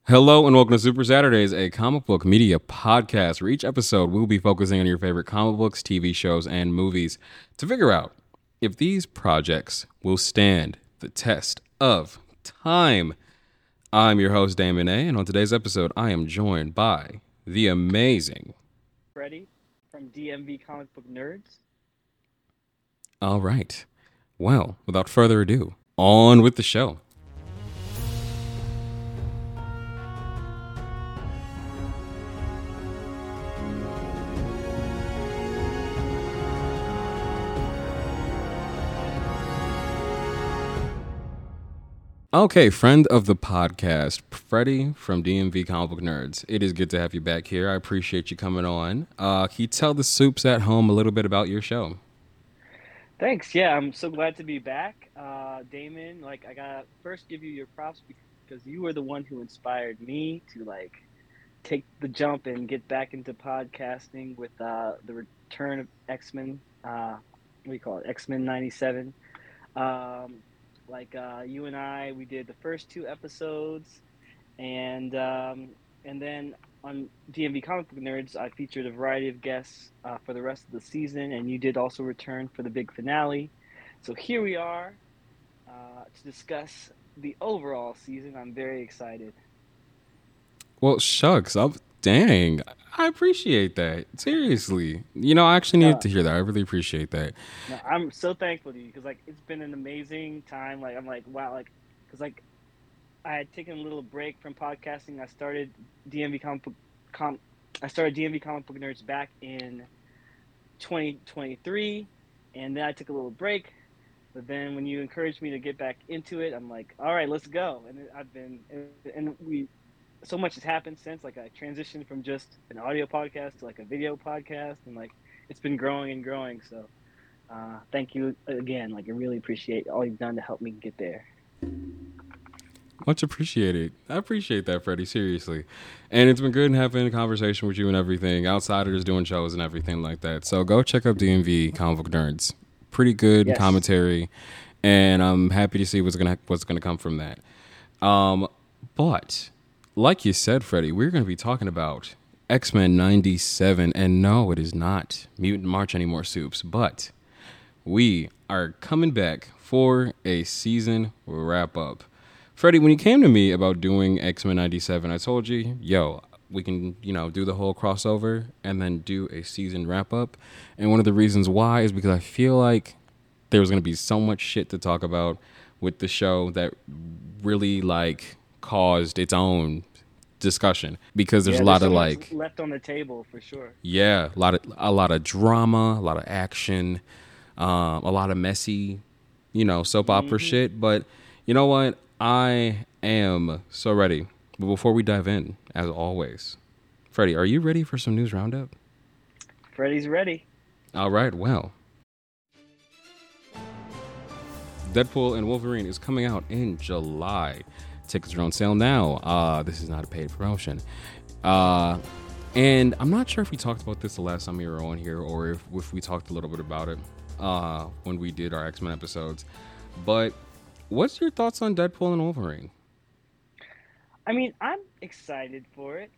Hello and welcome to Super Saturdays, a comic book media podcast where each episode we'll be focusing on your favorite comic books, TV shows, and movies to figure out if these projects will stand the test of time. I'm your host, Damon A., and on today's episode, I am joined by the amazing. Freddie from DMV Comic Book Nerds. All right. Well, without further ado, on with the show. Okay, friend of the podcast, Freddie from DMV Comic Book Nerds. It is good to have you back here. I appreciate you coming on. Can you tell the soups at home a little bit about your show? Thanks. Yeah, I'm so glad to be back. Damon, I gotta first give you your props because you were the one who inspired me to take the jump and get back into podcasting with the return of X-Men. What do you call it? X-Men '97. Um, you and I, we did the first two episodes, and then on DMV Comic Book Nerds, I featured a variety of guests for the rest of the season, and you did also return for the big finale. So here we are to discuss the overall season. I'm very excited. Well, shucks, dang. I appreciate that. Seriously. I actually needed No, to hear that. I really appreciate that. no, I'm so thankful to you because it's been an amazing time. I'm like wow, because I had taken a little break from podcasting. DMV Comic Book com. I started DMV Comic Book Nerds back in 2023, and then I took a little break. But then when you encouraged me to get back into it, I'm like, all right, let's go. And I've been, and we, so much has happened since. Like I transitioned from just an audio podcast to like a video podcast, and it's been growing and growing. So thank you again. Like I really appreciate all you've done to help me get there. Much appreciated. I appreciate that, Freddie. Seriously. And it's been good having a conversation with you and everything. Outsiders doing shows and everything like that. So go check out DMV Comic Book Nerds. Pretty good Yes. commentary. And I'm happy to see what's gonna come from that. Um, but like you said, Freddie, we're gonna be talking about X-Men '97, and no, it is not Mutant March anymore, soups. But we are coming back for a season wrap up. Freddie, when you came to me about doing X-Men '97, I told you, yo, we can, do the whole crossover and then do a season wrap up. And one of the reasons why is because I feel like there was going to be so much shit to talk about with the show that really caused its own discussion because there's a Yeah, there's lot so of much left on the table for sure. yeah, a lot of drama, a lot of action, a lot of messy, soap opera Hmm. shit. But you know what? I am so ready. But before we dive in, as always, Freddie, are you ready for some news roundup? Freddie's ready. All right. Well, Deadpool and Wolverine is coming out in July. Tickets are on sale now. This is not a paid promotion. Uh, and I'm not sure if we talked about this the last time we were on here or if we talked a little bit about it when we did our X-Men episodes. But what's your thoughts on Deadpool and Wolverine? I mean, I'm excited for it.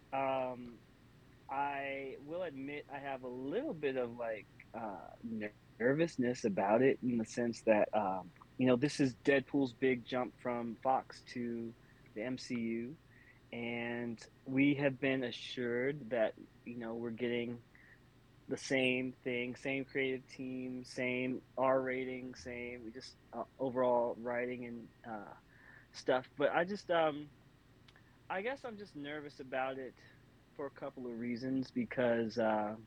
I will admit I have a little bit of nervousness about it in the sense that this is Deadpool's big jump from Fox to the MCU, and we have been assured that we're getting the same thing, same creative team, same R rating, same just overall writing and stuff. But I guess I'm just nervous about it for a couple of reasons because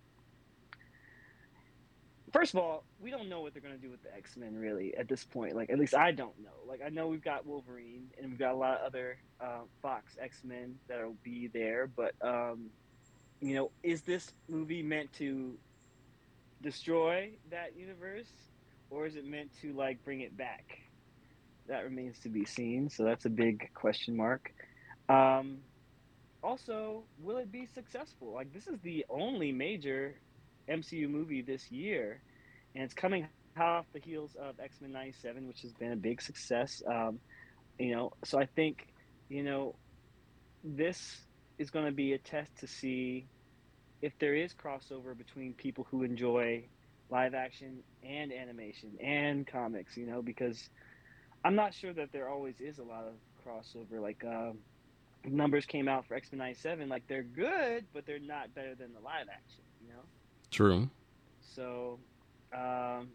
first of all, we don't know what they're gonna do with the X Men really at this point. Like at least I don't know. Like I know we've got Wolverine and we've got a lot of other Fox X Men that'll be there, but is this movie meant to destroy that universe, or is it meant to bring it back? That remains to be seen. So that's a big question mark. Um, Also, will it be successful? Like this is the only major MCU movie this year, and it's coming hot off the heels of X Men '97, which has been a big success. So I think you know this is going to be a test to see if there is crossover between people who enjoy live action and animation and comics, because I'm not sure that there always is a lot of crossover. Like, numbers came out for X-Men 97, like they're good, but they're not better than the live action. True. So, um,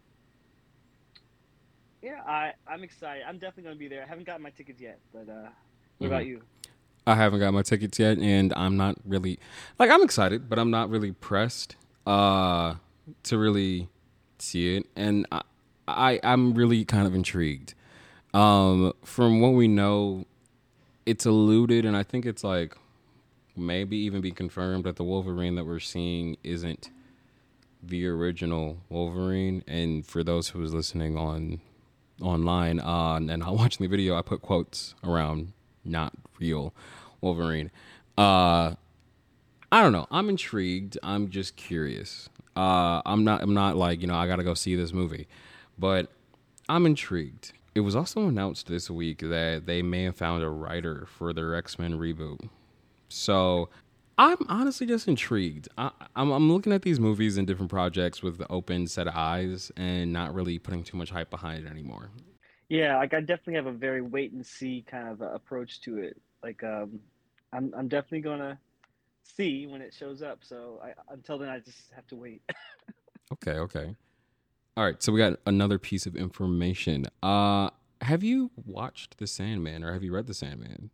yeah, I'm excited. I'm definitely going to be there. I haven't gotten my tickets yet, but what Hmm. about you? I haven't got my tickets yet, and I'm not really like I'm excited, but I'm not really pressed uh, to really see it, and I'm really kind of intrigued. From what we know, it's alluded, and I think it's like maybe even be confirmed that the Wolverine that we're seeing isn't the original Wolverine. And for those who was listening on online and not watching the video, I put quotes around not real Wolverine. Uh, I don't know. I'm intrigued. I'm just curious. I'm not like I gotta go see this movie, but I'm intrigued. It was also announced this week that they may have found a writer for their X-Men reboot. So I'm honestly just intrigued. I'm looking at these movies and different projects with the open set of eyes and not really putting too much hype behind it anymore. Yeah, like I definitely have a very wait and see kind of approach to it. Like, I'm definitely gonna see when it shows up. So until then, I just have to wait. Okay, okay. All right, so we got another piece of information. Have you watched The Sandman or have you read The Sandman?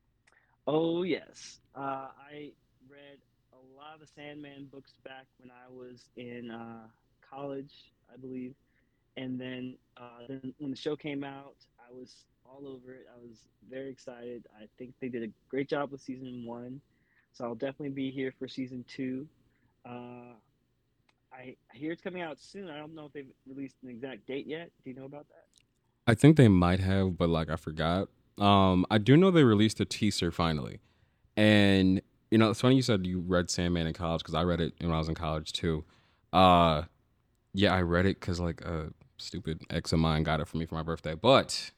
Oh yes, I read a lot of the Sandman books back when I was in college, I believe. And then when the show came out, I was all over it. I was very excited. I think they did a great job with season one, so I'll definitely be here for season two. Uh, I hear it's coming out soon. I don't know if they've released an exact date yet. Do you know about that? I think they might have, but like I forgot. I do know they released a teaser finally, and it's funny you said you read Sandman in college because I read it when I was in college too. Uh, yeah, I read it because like a stupid ex of mine got it for me for my birthday. But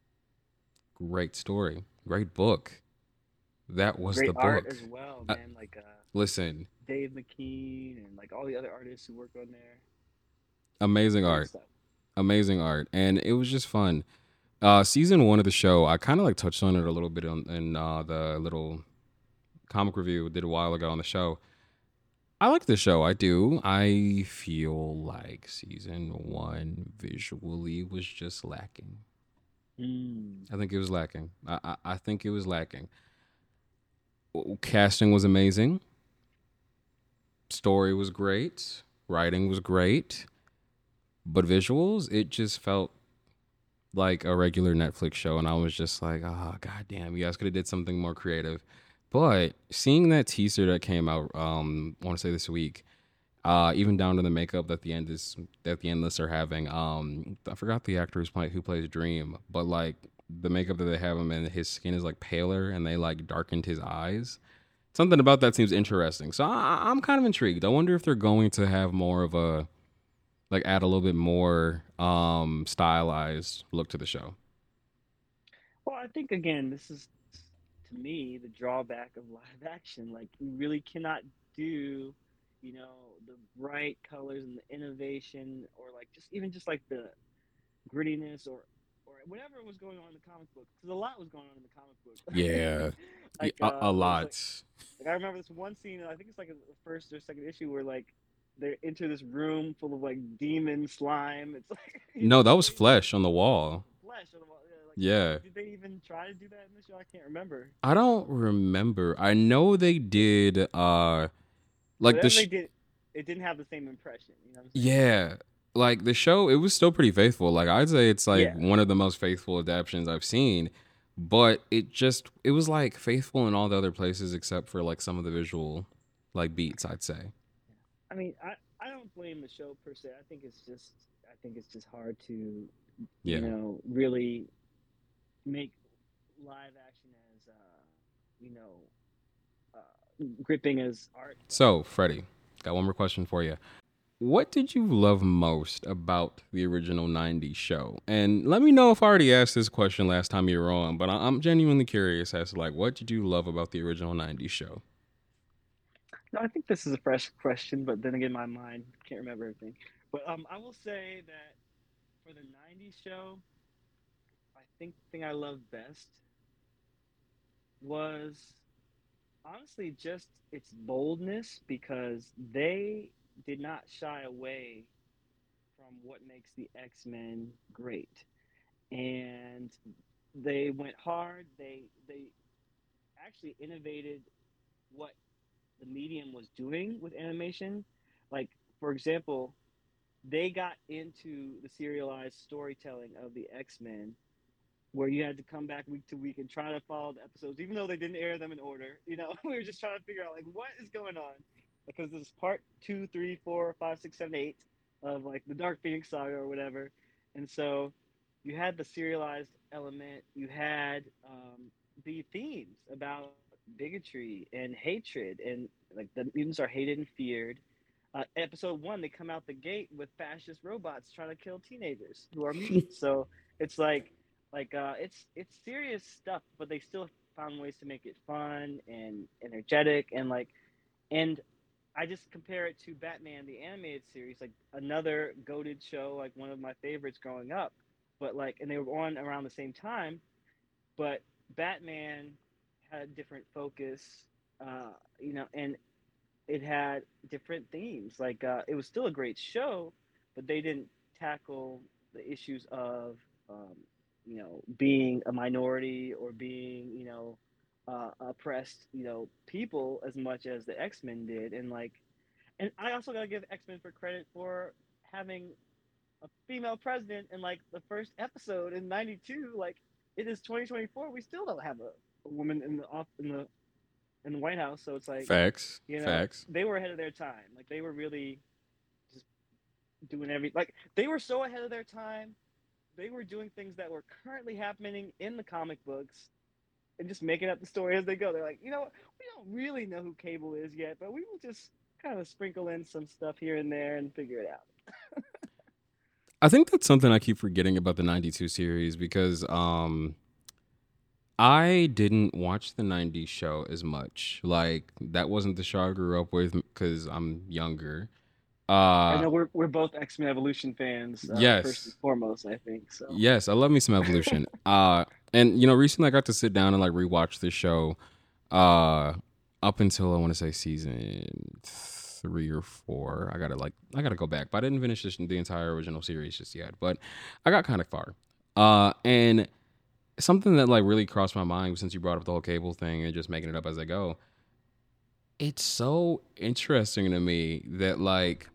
great story, great book. That was Great the art book. as well, Uh, man. Like listen, Dave McKean and like all the other artists who work on there. amazing Great art, stuff. amazing art, and it was just fun. Season one of the show, I kind of like touched on it a little bit in the little comic review we did a while ago on the show. I like the show. I do. I feel like season one visually was just lacking. Mm. I think it was lacking. I think it was lacking. Casting was amazing. Story was great. Writing was great. But visuals, it just felt like a regular Netflix show, and I was just like, oh god damn, you guys could have did something more creative. But seeing that teaser that came out, I want to say this week, even down to the makeup that the endless are having. I forgot the actor who plays Dream, but like the makeup that they have him in, his skin is like paler, and they like darkened his eyes. Something about that seems interesting, so I'm kind of intrigued. I wonder if they're going to have more of a like add a little bit more stylized look to the show. Well, I think again, this is to me the drawback of live action. Like you really cannot do, the bright colors and the innovation, or like just like the grittiness or whatever was going on in the comic book. Because a lot was going on in the comic book. Yeah, yeah, Like a there's lot. like I remember this one scene. I think it's like the first or second issue where like they enter this room full of like demon slime. It's like No, that it's was crazy. flesh on the wall. Flesh on the wall. Yeah, like Yeah, did they even try to do that in the show? I can't remember. I don't remember. I know they did. Like Whatever they did, it didn't have the same impression. You know what I'm saying? yeah, like the show. It was still pretty faithful. Like I'd say it's like Yeah. one of the most faithful adaptations I've seen. But it was like faithful in all the other places except for like some of the visual like beats. I'd say. I mean, I don't blame the show per se. I think it's just hard to, Yeah. really make live action as you know gripping as art. But So Freddie, got one more question for you. what did you love most about the original 90s show? And let me know if I already asked this question last time you were on, but I'm genuinely curious as to like what did you love about the original 90s show? No, I think this is a fresh question, but then again, my mind can't remember everything. But I will say that for the '90s show, I think the thing I loved best was honestly just its boldness because they did not shy away from what makes the X-Men great. And they went hard. They actually innovated what the medium was doing with animation. Like, for example, they got into the serialized storytelling of the X-Men where you had to come back week to week and try to follow the episodes, even though they didn't air them in order. You know, we were just trying to figure out like what is going on because this is part two, three, four, five, six, seven, eight of like the Dark Phoenix saga or whatever, and so you had the serialized element, you had the themes about bigotry and hatred, and like the mutants are hated and feared. Episode one, they come out the gate with fascist robots trying to kill teenagers who are mutants. So it's it's serious stuff, but they still found ways to make it fun and energetic and I just compare it to Batman the animated series, like another goated show, like one of my favorites growing up. But like, and they were on around the same time, but Batman had a different focus, and it had different themes. It was still a great show, but they didn't tackle the issues of um, being a minority or being oppressed people as much as the X Men did. And I also gotta give X Men for credit for having a female president in like the first episode in '92. Like it is 2024, we still don't have a woman in the White House. So it's like, Facts, facts. they were ahead of their time. Like they were really just doing like they were so ahead of their time. They were doing things that were currently happening in the comic books and just making up the story as they go. They're like, we don't really know who Cable is yet, but we will just kind of sprinkle in some stuff here and there and figure it out. I think that's something I keep forgetting about the 92 series because I didn't watch the 90s show as much. Like that wasn't the show I grew up with cuz I'm younger. I Uh know we're both X Men Evolution fans, first and yes. foremost. I think so. Yes, I love me some Evolution. And recently I got to sit down and like rewatch the show uh up until I want to say season 3 or 4. I gotta go back, but I didn't finish the entire original series just yet. But I got kind of far. And something that like really crossed my mind since you brought up the whole Cable thing and just making it up as I go. It's so interesting to me that like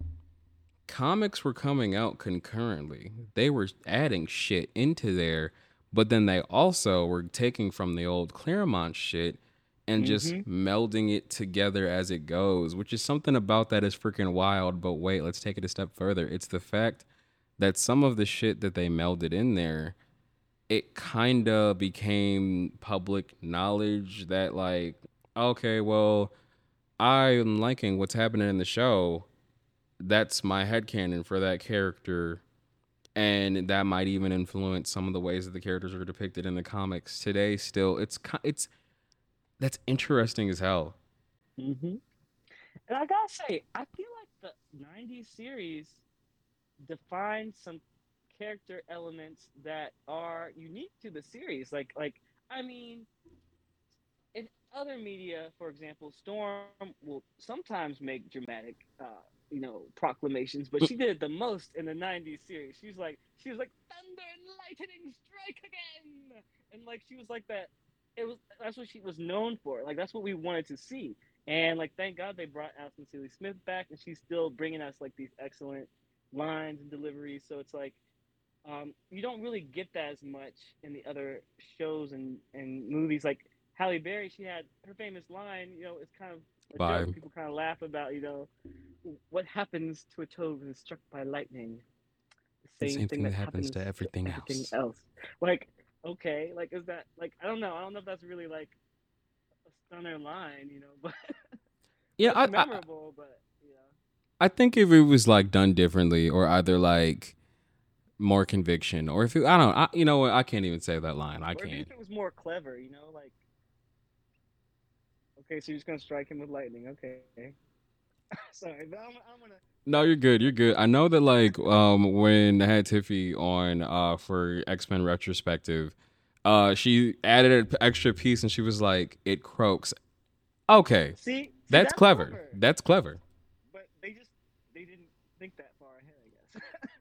comics were coming out concurrently. They were adding shit into there, but then they also were taking from the old Claremont shit and just Mm-hmm. melding it together as it goes, which is something about that is freaking wild. But wait, let's take it a step further. It's the fact that some of the shit that they melded in there, it kind of became public knowledge that, like, okay, well, I'm liking what's happening in the show. That's my headcanon for that character, and that might even influence some of the ways that the characters are depicted in the comics today. Still, it's that's interesting as hell. Mm-hmm. And I gotta say, I feel like the '90s series defined some character elements that are unique to the series. I mean, in other media, for example, Storm will sometimes make dramatic, proclamations, but she did it the most in the '90s series. She was like thunder and lightning strike again, and like she was like that. That's what she was known for. Like that's what we wanted to see. And like, thank God they brought Alison Seeley Smith back, and she's still bringing us like these excellent lines and deliveries. So it's like you don't really get that as much in the other shows and movies. Like Halle Berry, she had her famous line. It's kind of a joke. Vibe. People kind of laugh about. What happens to a toad when it's struck by lightning? The The same same thing thing that that happens to happens to everything everything else. else. Like, okay, like is that like I don't know. I don't know if that's really like a stunner line, but Yeah, it's memorable. But. I think if it was like done differently, or either like more conviction, or if it, I don't, you know what? I can't even say that line. I Or even can't. if it was more clever, you know, like okay, so you're just gonna strike him with lightning. Okay, sorry, but I'm gonna No, you're good. You're like good. I know that like when I had Tiffy on for X-Men retrospective, she added an extra piece and she was like, "It croaks." Okay, see that's that's clever. clever, That's clever. but they didn't think that far ahead, I guess.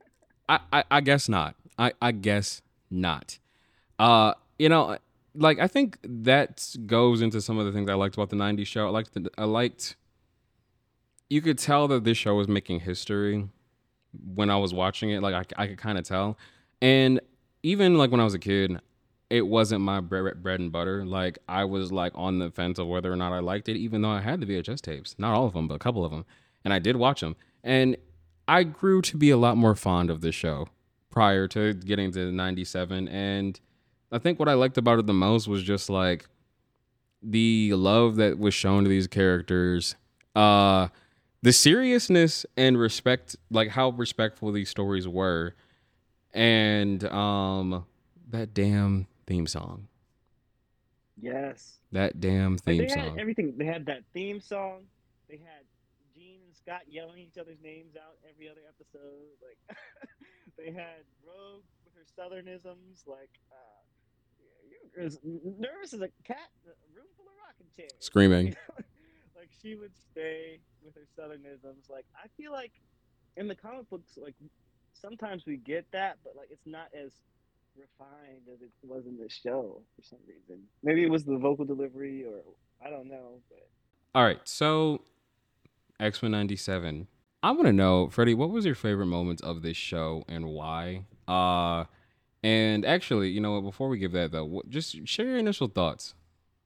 I guess not. I guess not. You know, like I think that goes into some of the things I liked about the '90s show. I liked you could tell that this show was making history when I was watching it. Like I could kind of tell, and even like when I was a kid, it wasn't my bread and butter. Like I was like on the fence of whether or not I liked it, even though I had the VHS tapes, not all of them, but a couple of them, and I did watch them, and I grew to be a lot more fond of this show prior to getting to '97, and I think what I liked about it the most was just like the love that was shown to these characters, uh, the seriousness and respect, like how respectful these stories were, and that damn theme song, Yes. that damn Like theme they had song. everything. They had that theme song. They had Gene and Scott yelling each other's names out every other episode. Like they had Rogue with her southernisms. Like you're as nervous as a cat in a room full of rocking chairs. Like you Screaming. know, like she would stay with her southernisms. Like I feel like in the comic books, like sometimes we get that, but like it's not as refined as it was in the show for some reason. Maybe it was the vocal delivery, or I don't know. But All right, so X-Men '97. I want to know, Freddie, what was your favorite moments of this show and why? And actually, you know what? Before we give that though, just share your initial thoughts.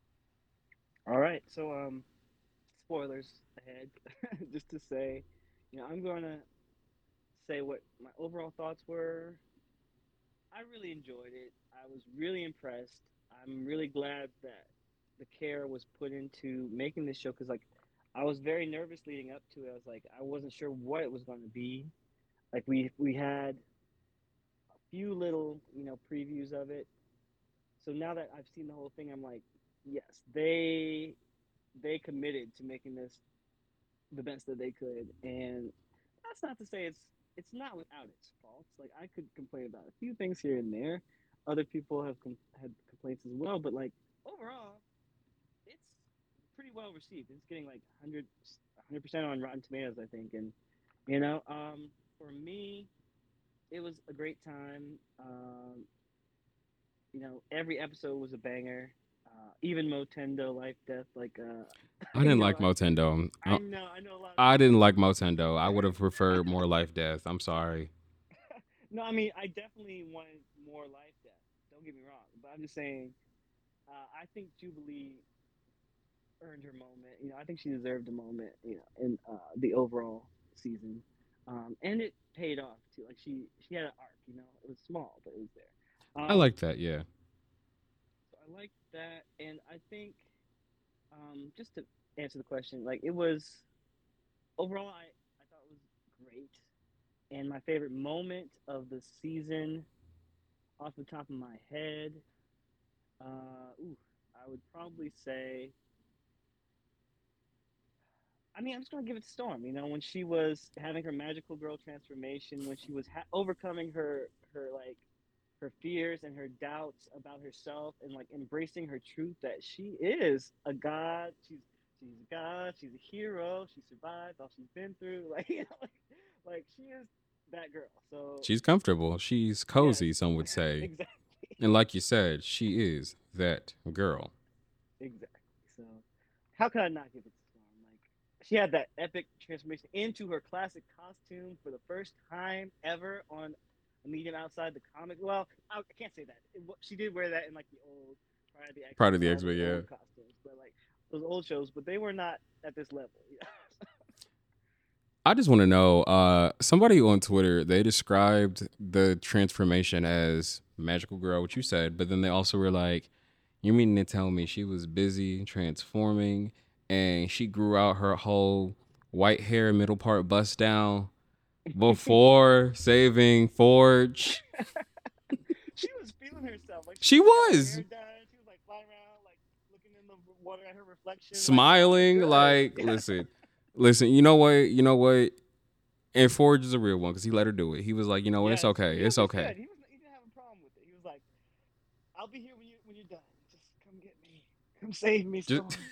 all right, so spoilers ahead, just to say, I'm going to say what my overall thoughts were. I really enjoyed it. I was really impressed. I'm really glad that the care was put into making this show because, like, I was very nervous leading up to it. I was like, I wasn't sure what it was going to be. Like, we had a few little, previews of it. So now that I've seen the whole thing, I'm like, yes, they committed to making this the best that they could, and that's not to say it's not without its faults. Like I could complain about a few things here and there. Other people have had complaints as well, but like overall, it's pretty well received. It's getting like 100% on Rotten Tomatoes, I think, and for me, it was a great time. Every episode was a banger. Even Motendo Life Death, like I didn't like Motendo. I know a lot of I people didn't didn't. like Motendo. I would have preferred more Life Death. I'm sorry. No, I mean I definitely wanted more Life Death. Don't get me wrong, but I'm just saying. I think Jubilee earned her moment. I think she deserved a moment. In the overall season, and it paid off too. Like she had an arc. It was small, but it was there. I like that. Yeah. So I like that, and I think just to answer the question, like it was overall, I thought it was great. And my favorite moment of the season, off the top of my head, I would probably say, I mean, I'm just gonna give it to Storm. When she was having her magical girl transformation, when she was overcoming her like her fears and her doubts about herself, and like embracing her truth that she is a god. She's a god. She's a hero. She survived all she's been through. Like like she is that girl. So She's comfortable. She's yes, cozy, some would say. exactly, And like you said, she is that girl. exactly. So how could I not give it to Storm? Like she had that epic transformation into her classic costume for the first time ever on a medium outside the comic. Well, I can't say that. She did wear that in like the old Pride of the X Part Men of and the all X Men, those yeah. old costumes, but like those old shows, but they were not at this level. I just want to know, somebody on Twitter, they described the transformation as magical girl, which you said, but then they also were like, you mean to tell me she was busy transforming and she grew out her whole white hair, middle part bust down before saving Forge. She was feeling herself. Like She she got her was hair done. She was like flying around, like looking in the water at her reflection. Like it was smiling. good. Like, listen. You know what? You know what? And Forge is a real one because he let her do it. He was like, you know what? It's Yes, okay. he It's okay. understood. He didn't have a problem with it. He was like, "I'll be here when you're done. Just come get me. Come save me, Just Storm."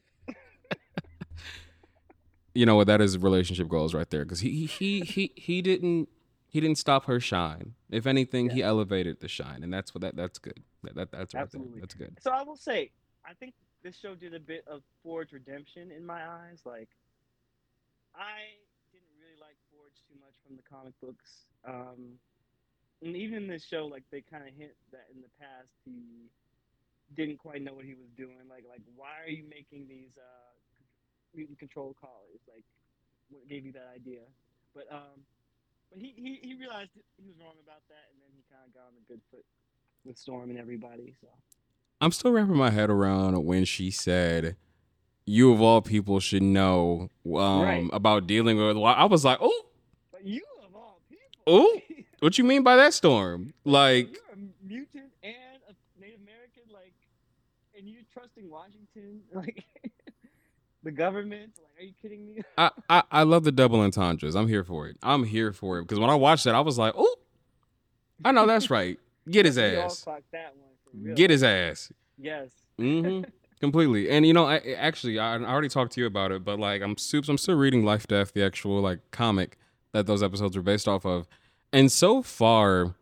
you know what? That is relationship goals right there because he didn't stop her shine. If anything, he Yes, elevated the shine, and that's good. That's right there. absolutely. That's good. So I will say, I think this show did a bit of Ford's redemption in my eyes. Like I didn't really like Forge too much from the comic books. And even in this show, like they kind of hint that in the past he didn't quite know what he was doing. Like why are you making these mutant control collars? Like what gave you that idea? But he realized he was wrong about that, and then he kind of got on a good foot with Storm and everybody. So I'm still wrapping my head around when she said, "You of all people should know right, about dealing with." I was like, "Oh, but you of all people, oh, what you mean by that, Storm?" Like, you're a mutant and a Native American, like, and you trusting Washington, like the government. Like, are you kidding me? I love the double entendres. I'm here for it. I'm here for it because when I watched that, I was like, "Oh, I know that's right. Get his We all ass. clocked that one for Get real. his ass." Yes. Completely. And you know, I already talked to you about it, but like I'm still reading Life Death, the actual like comic that those episodes are based off of, and so far,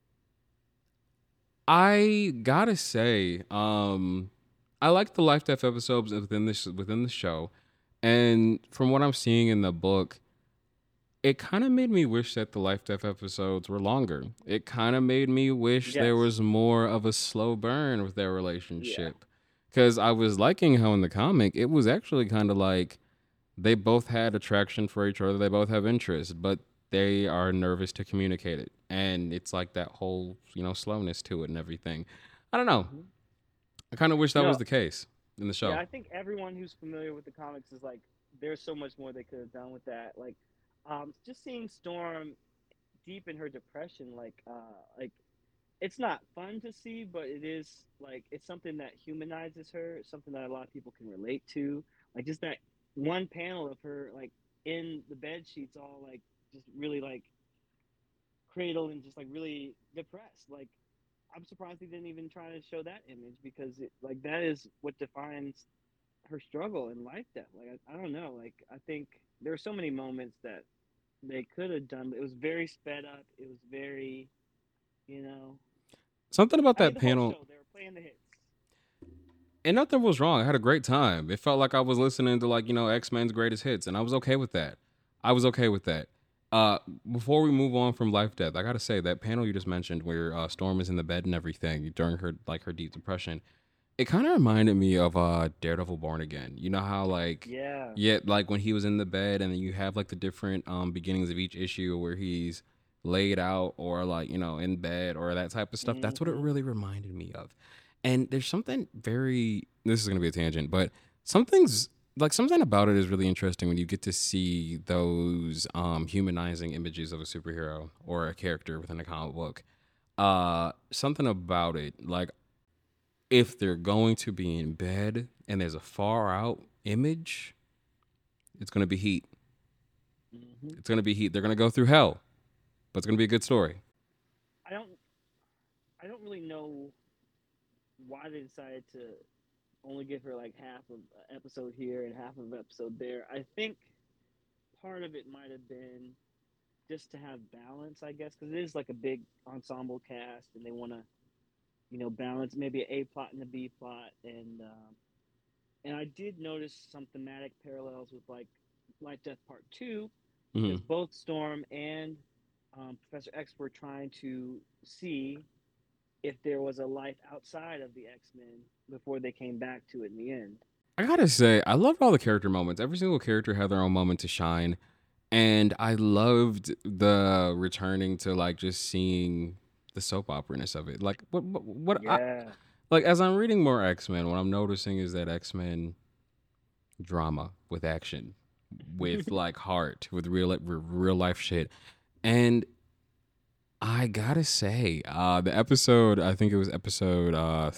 I gotta say, I like the Life Death episodes within the show, and from what I'm seeing in the book, it kind of made me wish that the Life Death episodes were longer. It kind of made me wish there Yes. was more of a slow burn with their Yeah. relationship. Because I was liking how in the comic, it was actually kind of like they both had attraction for each other. They both have interest, but they are nervous to communicate it. And it's like that whole, slowness to it and everything. I don't know. Hmm. I kind of wish that was No. the case in the Yeah, show. I think everyone who's familiar with the comics is like, there's so much more they could have done with that. Like, just seeing Storm deep in her depression, like it's not fun to see, but it is like it's something that humanizes her, something that a lot of people can relate to. Like just that one panel of her like in the bed sheets, all like just really like cradled and just like really depressed. Like I'm surprised they didn't even try to show that image because like that is what defines her struggle in life death. Like I don't know. Like I think there are so many moments that they could have done, but it was very sped up. It was very, you know, Something about I mean, that the whole panel, show, they were playing the hits. and nothing was wrong. I had a great time. It felt like I was listening to like, X-Men's greatest hits, and I was okay with that. I was okay with that. Uh, Before we move on from Life Death, I gotta say that panel you just mentioned where Storm is in the bed and everything during her deep depression, it kind of reminded me of Daredevil Born Again. You know how like Yeah. yeah, like when he was in the bed and then you have like the different beginnings of each issue where he's laid out or like, in bed or that type of stuff. That's what it Hmm. really reminded me of. And there's something very this is going to be a tangent, but something's like something about it is really interesting when you get to see those humanizing images of a superhero or a character within a comic book. Something about it like if they're going to be in bed and there's a far out image, it's going to be heat. Hmm. It's going to be heat. They're going to go through hell, but it's going to be a good story. I don't. I don't really know why they decided to only give her like half of an episode here and half of an episode there. I think part of it might have been just to have balance, I guess, because it is like a big ensemble cast, and they want to, balance maybe an A plot and a B plot, and I did notice some thematic parallels with like Life Death Part Two, because Hmm. both Storm and Professor X were trying to see if there was a life outside of the X Men before they came back to it in the end. I gotta say, I loved all the character moments. Every single character had their own moment to shine, and I loved the returning to like just seeing the soap opera-ness of it. Like what I Yeah. like as I'm reading more X Men, what I'm noticing is that X Men drama with action with like heart, with real life shit. And I gotta say, the episode, I think it was episode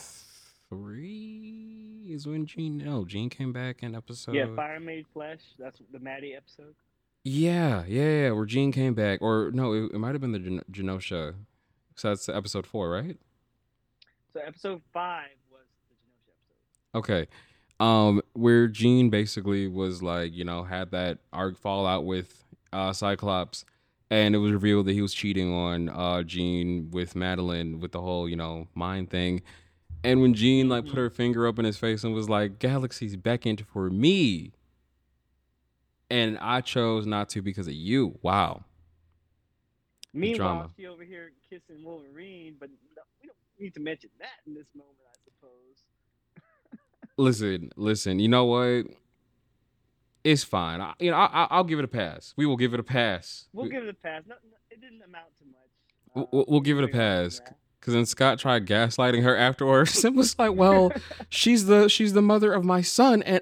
3 is when Gene came back in Yeah, episode. Fire Made Flesh. That's the Maddie episode. Yeah, where Gene came back, or no, it might have been the Genosha. So that's episode 4, right? So episode 5 was the Genosha episode. Okay. Where Gene basically was like, had that arc fallout with Cyclops, and it was revealed that he was cheating on Jean with Madeline with the whole, mind thing. And when Jean like put Mm-hmm. her finger up in his face and was like, "Galaxy's beckoned for me," and I chose not to because of you. Wow, the Meanwhile, drama. she over here kissing Wolverine, but no, we don't need to mention that in this moment, I suppose. Listen. You know what? It's fine. I'll give it a pass. We will give it a pass. We'll give it a pass. No, it didn't amount to much. We'll give it a Moving on, pass. yeah. Because then Scott tried gaslighting her afterwards. It was like, well, she's the mother of my son, and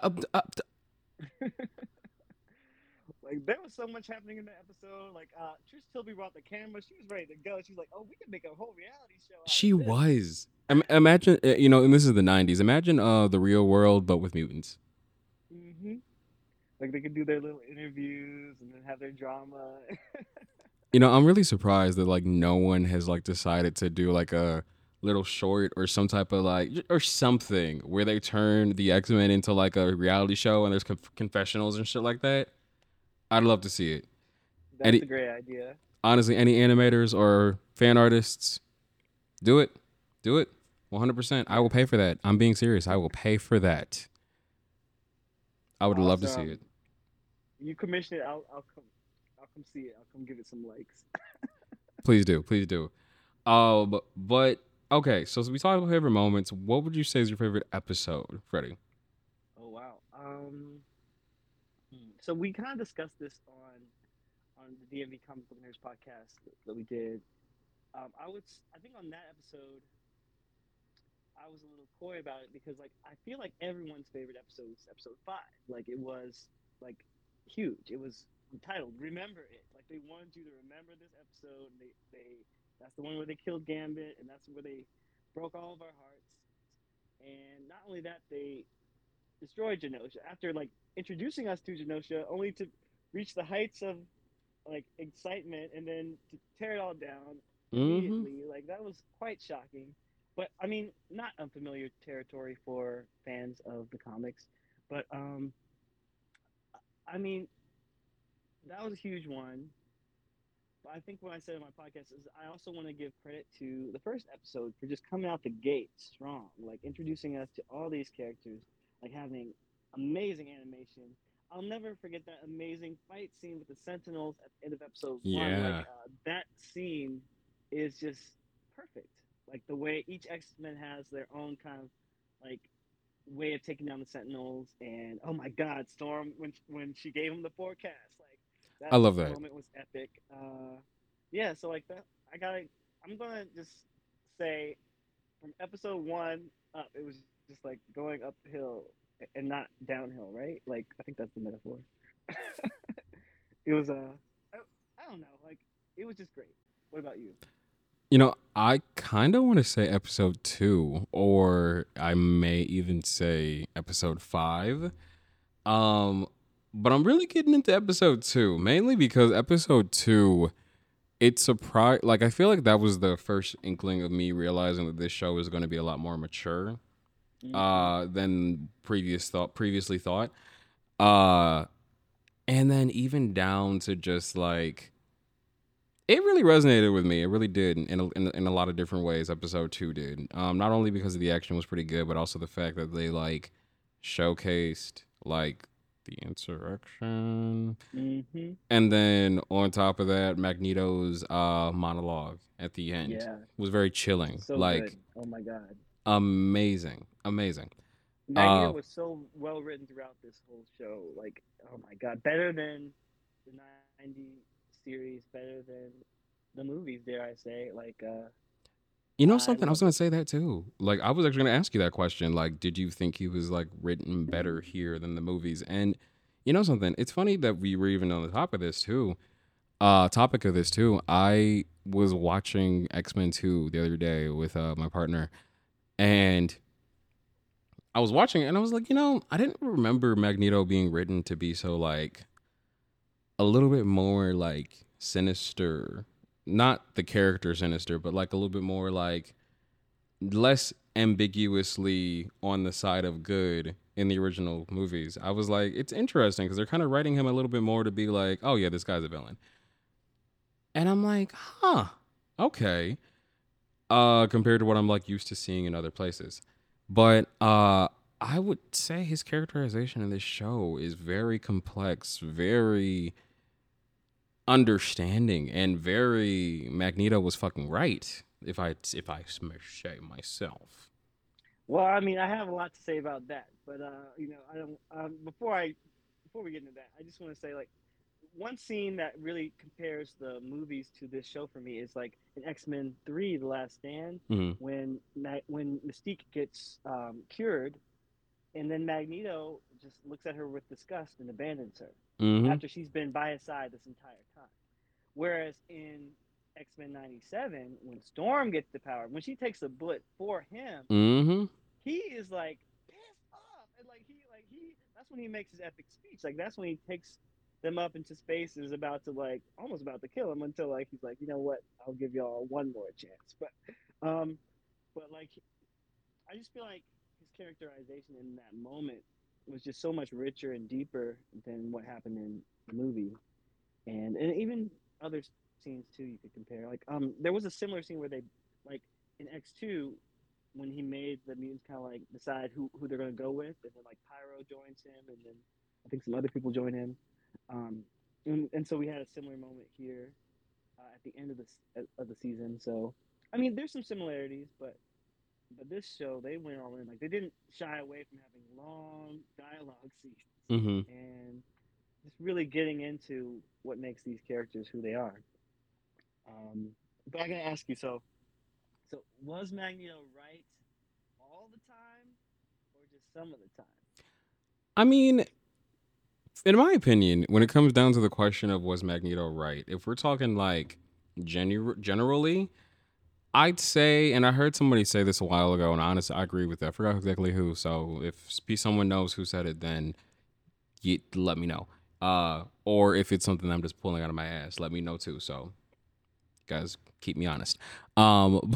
Like there was so much happening in the episode. Like Trish Tilby brought the camera. She was ready to go. She's like, "Oh, we can make a whole reality show out she of this." was. Imagine, and this is the '90s. Imagine the real world, but with mutants. Mm-hmm. Like they could do their little interviews and then have their drama. I'm really surprised that like no one has like decided to do like a little short or some type of like or something where they turn the X-Men into like a reality show and there's confessionals and shit like that. I'd love to see it. That's Any a great idea. honestly, any animators or fan artists, do it. Do it. 100%. I will pay for that. I'm being serious. I will pay for that. I would love to see it. Awesome. You commission it. I'll come. I'll come see it. I'll come give it some likes. Please do. Please do. But okay, so we talked about favorite moments. What would you say is your favorite episode, Freddie? Oh wow. So we kind of discussed this on the DMV Comic Book Nerds podcast that we did. I think on that episode I was a little coy about it because like I feel like everyone's favorite episode was episode 5. Like it was like huge. It was entitled "Remember It." Like they wanted you to remember this episode. They that's the one where they killed Gambit, and that's where they broke all of our hearts. And not only that, they destroyed Genosha after like introducing us to Genosha, only to reach the heights of like excitement and then to tear it all down Mm-hmm. immediately. Like that was quite shocking. But I mean, not unfamiliar territory for fans of the comics. But I mean, that was a huge one. But I think what I said in my podcast is I also want to give credit to the first episode for just coming out the gate strong, like introducing us to all these characters, like having amazing animation. I'll never forget that amazing fight scene with the Sentinels at the end of episode 1. Yeah. Like that scene is just perfect. Like the way each X Men has their own kind of like way of taking down the Sentinels, and oh my God, Storm when she gave him the forecast, like I that love that. moment was epic. Yeah, so like that, I'm gonna just say from episode 1 up, it was just like going uphill and not downhill, right? Like I think that's the metaphor. It was I don't know, like it was just great. What about you? I kind of want to say episode 2, or I may even say episode 5. Um, but I'm really getting into episode 2, mainly because episode 2, it surprised. Like, I feel like that was the first inkling of me realizing that this show is going to be a lot more mature Mm-hmm. than previously thought. Uh, and then even down to just like it really resonated with me. It really did in a lot of different ways. Episode 2 did. Not only because the action was pretty good, but also the fact that they like showcased like the insurrection, Mm-hmm. and then on top of that, Magneto's monologue at the end Yeah, was very chilling. so Like good. Oh my God. amazing. Magneto Uh, was so well written throughout this whole show. Like, oh my God, better than the '90s series, better than the movies. Dare I say? Like, I something I was loved gonna it. say that too. Like I was actually gonna ask you that question. Like, did you think he was like written better here than the movies? And You know something? It's funny that we were even on the top of this too. Topic of this too. I was watching X Men 2 the other day with my partner, and I was watching it, and I was like, I didn't remember Magneto being written to be so like a little bit more like sinister. Not the character sinister, but like a little bit more like less ambiguously on the side of good in the original movies. I was like, it's interesting because they're kind of writing him a little bit more to be like, oh yeah, this guy's a villain. And I'm like, huh, okay. Compared to what I'm like used to seeing in other places. But I would say his characterization in this show is very complex, very understanding, and very Magneto was fucking right. If I say myself. Well, I mean, I have a lot to say about that, but I don't. Before we get into that, I just want to say like one scene that really compares the movies to this show for me is like in X-Men 3: The Last Stand, Mm-hmm. when Mystique gets cured, and then Magneto just looks at her with disgust and abandons her Mm-hmm. after she's been by his side this entire time. Whereas in X-Men 97, when Storm gets the power, when she takes a bullet for him, Mm-hmm. he is like pissed off, and like he that's when he makes his epic speech. Like that's when he takes them up into space and is about to like almost about to kill him until like he's like, you know what, I'll give y'all one more chance. Um but like I just feel like his characterization in that moment was just so much richer and deeper than what happened in the movie, and even other scenes too you could compare. Like there was a similar scene where they like in X2 when he made the mutants kind of like decide who they're going to go with, and then like Pyro joins him, and then I think some other people join him, um, and so we had a similar moment here at the end of the season. So I mean, there's some similarities, but this show they went all in. Like they didn't shy away from having long dialogue scenes Mm-hmm. and just really getting into what makes these characters who they are. But I gotta ask you, so was Magneto right all the time, or just some of the time? I mean, in my opinion, when it comes down to the question of was Magneto right, if we're talking like generally, I'd say, and I heard somebody say this a while ago, and honestly, I agree with that. I forgot exactly who. So if someone knows who said it, then you let me know. Or if it's something I'm just pulling out of my ass, let me know too. So guys, keep me honest. Um,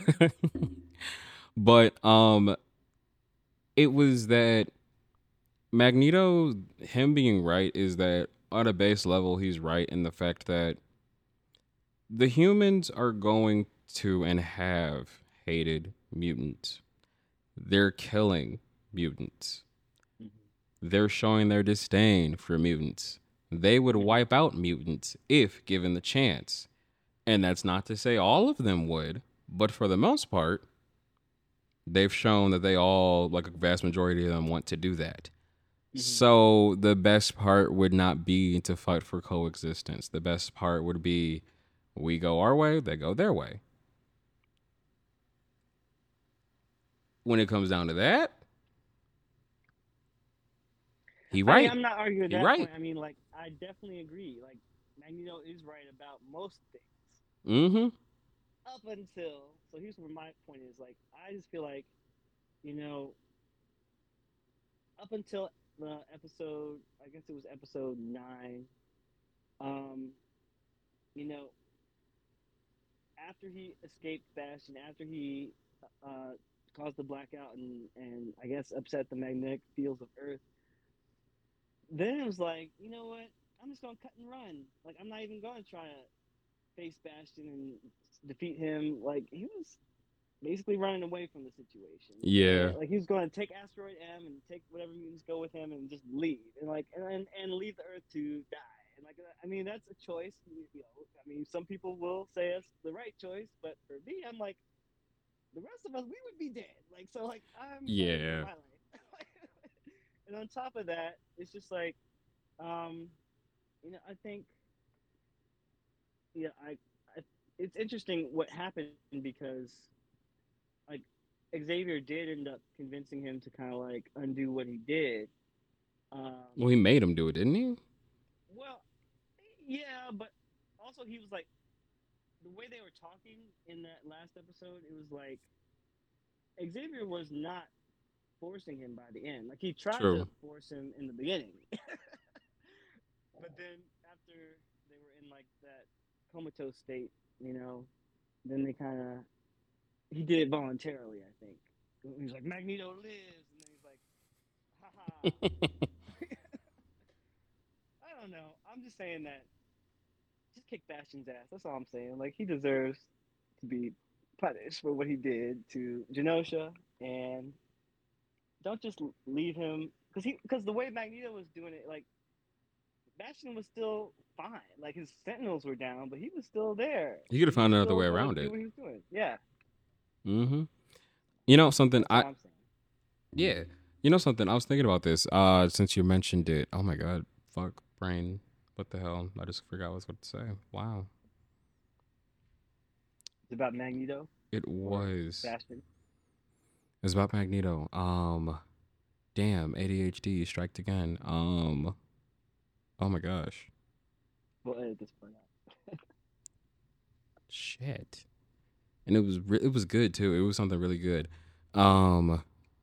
but it was that Magneto, him being right, is that on a base level, he's right in the fact that the humans are going to and have hated mutants. They're killing mutants. Mm-hmm. They're showing their disdain for mutants. They would Mm-hmm. wipe out mutants if given the chance. And that's not to say all of them would, but for the most part, they've shown that they all, like a vast majority of them, want to do that. Mm-hmm. So the best part would not be to fight for coexistence. The best part would be we go our way, they go their way. When it comes down to that, he I mean, right. I'm not arguing He that right. point. I mean, like I definitely agree. Like Magneto is right about most things Mm-hmm. up until. So here's where my point is. Like I just feel like you know up until the episode, I guess it was episode 9. Um, you know, after he escaped Bastion, after he uh, caused the blackout and I guess upset the magnetic fields of Earth, then it was like, you know what? I'm just gonna cut and run. Like I'm not even gonna try to face Bastion and defeat him. Like he was basically running away from the situation, Yeah. and like he was going to take Asteroid M and take whatever mutants go with him and just leave, and like and leave the Earth to die. And like I mean that's a choice. I mean some people will say it's the right choice, but for me, I'm like the rest of us we would be dead. Like so like I'm fighting for Yeah. my life. And on top of that, it's just like um I think yeah I it's interesting what happened because like Xavier did end up convincing him to kind of like undo what he did. Well, he made him do it, didn't he? Well, yeah, but also he was like the way they were talking in that last episode. It was like Xavier was not forcing him by the end. Like he tried to True. force him in the beginning, but then after they were in like that comatose state, you know, then they kind of he did it voluntarily. I think he's like Magneto lives, and then he's like, haha. I don't know. I'm just saying that just kick Bastion's ass. That's all I'm saying. Like he deserves to be punished for what he did to Genosha, and don't just leave him because the way Magneto was doing it, like Bastion was still fine. Like his Sentinels were down, but he was still there. He could have He was found another still way going around to do it. what he was doing. Yeah, Mm-hmm. You know something? that's all I'm saying. Yeah. You know something? I was thinking about this. Since you mentioned it. Oh my god. Fuck brain. What the hell? I just forgot what I was going to say. Wow. It's about Magneto It or was. Bastion. It's about Magneto. Damn. ADHD striked again. Oh my gosh. We'll edit this part out. Shit. And it was good too. It was something really good. Um,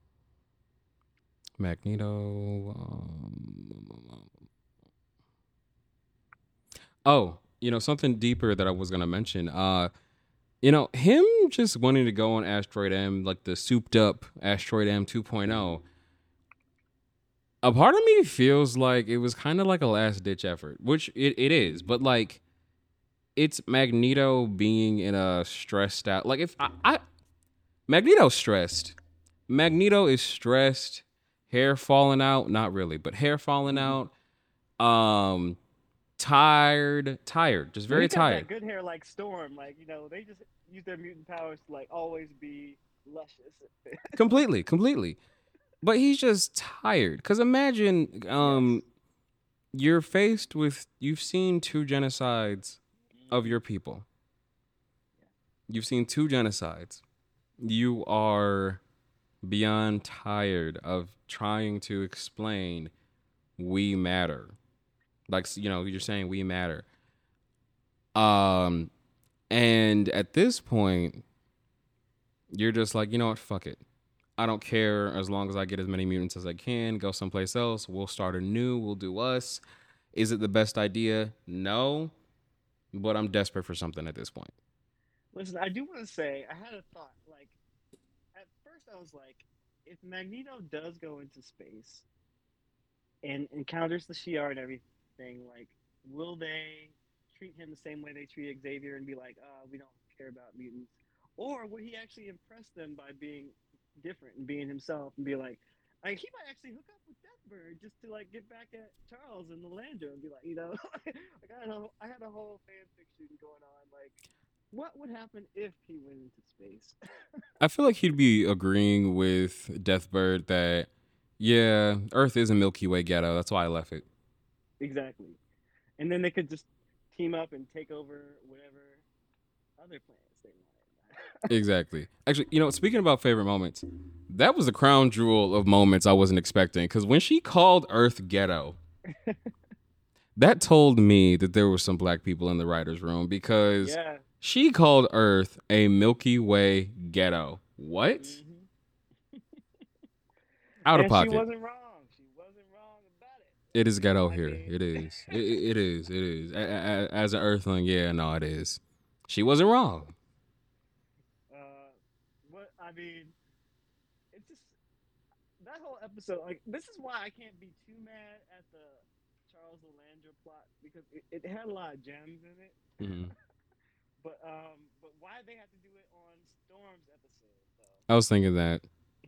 Magneto. Oh, something deeper that I was gonna mention. Him just wanting to go on Asteroid M, like the souped up Asteroid M 2.0. A part of me feels like it was kind of like a last ditch effort, which it is, but like it's Magneto being in a stressed out. Like if I Magneto's stressed. Magneto is stressed, hair falling out, not really, but hair falling out. Um, tired, just Well, he very got tired. that good hair like Storm. Like they just use their mutant powers to like always be luscious. Completely. But he's just tired. Cause imagine, Yes. you've seen two genocides of Mm-hmm. your people. Yeah. You've seen two genocides. You are beyond tired of trying to explain we matter. Like, you're saying we matter. Um, and at this point, you're just like, you know what, fuck it. I don't care as long as I get as many mutants as I can. Go someplace else. We'll start anew. We'll do us. Is it the best idea? No, but I'm desperate for something at this point. Listen, I do want to say I had a thought. Like at first, I was like, if Magneto does go into space and encounters the Shi'ar and everything, like, will they treat him the same way they treat Xavier and be like, we don't care about mutants? Or would he actually impress them by being different and being himself and be like he might actually hook up with Deathbird just to like get back at Charles and the Lander and be like, like I had a whole fan fiction going on. Like, what would happen if he went into space? I feel like he'd be agreeing with Deathbird that, yeah, Earth is a Milky Way ghetto. That's why I left it. Exactly. And then they could just team up and take over whatever other planets they wanted. Exactly. Actually, speaking about favorite moments, that was the crown jewel of moments I wasn't expecting. Because when she called Earth ghetto, that told me that there were some black people in the writer's room because Yeah. she called Earth a Milky Way ghetto. What? Hmm. Out of And she pocket. wasn't wrong. She wasn't wrong about it. It is ghetto I here. mean, It is. It is. It is. As an Earthling, yeah, no, it is. She wasn't wrong. what I mean, it's just that whole episode. Like, this is why I can't be too mad at the Charles Lander plot because it had a lot of gems in it. Hmm. But why they had to do it on Storm's episode though? I was thinking that.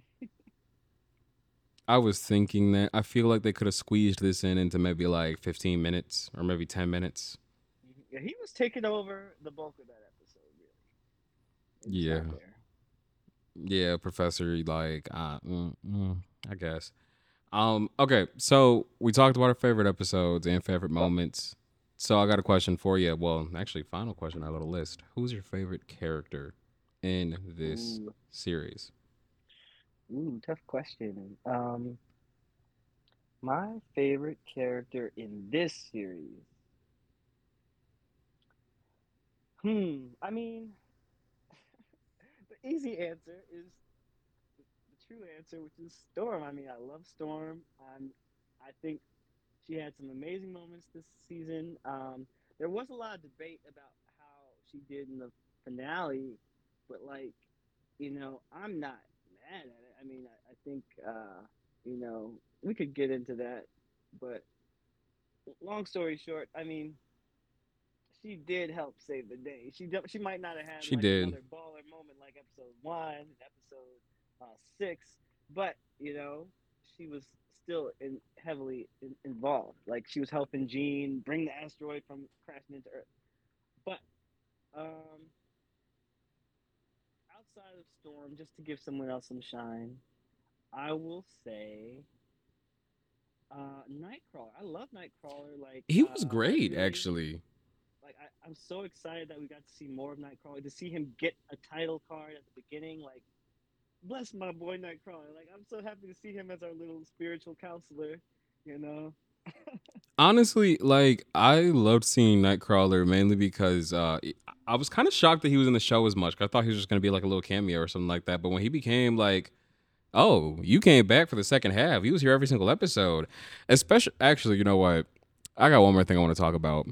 I feel like they could have squeezed this into maybe like 15 minutes or maybe 10 minutes. Yeah, he was taking over the bulk of that episode. Really, it's not Yeah. there. Yeah, Professor, like, I guess. Okay, so we talked about our favorite episodes and favorite moments. So I got a question for you. Well, actually, final question on our little list. Who's your favorite character in this Ooh, series? tough question. My favorite character in this series. I mean, the easy answer is the true answer, which is Storm. I mean, I love Storm. I think she had some amazing moments this season. There was a lot of debate about how she did in the finale, but I'm not mad at it. I mean, I think we could get into that, but long story short, I mean, she did help save the day. She might not have had She like did. another baller moment like episode 1 and episode 6, but she was still heavily involved. Like she was helping Jean bring the asteroid from crashing into Earth. But um, outside of Storm, just to give someone else some shine, I will say Nightcrawler. I love Nightcrawler. He was I great, really actually. I'm so excited that we got to see more of Nightcrawler, to see him get a title card at the beginning. Like, bless my boy Nightcrawler. Like, I'm so happy to see him as our little spiritual counselor. You know. Honestly, like I loved seeing Nightcrawler mainly because I was kind of shocked that he was in the show as much. I thought he was just going to be like a little cameo or something like that. But when he became like, oh, you came back for the second half. He was here every single episode. Especially, actually, you know what? I got one more thing I want to talk about.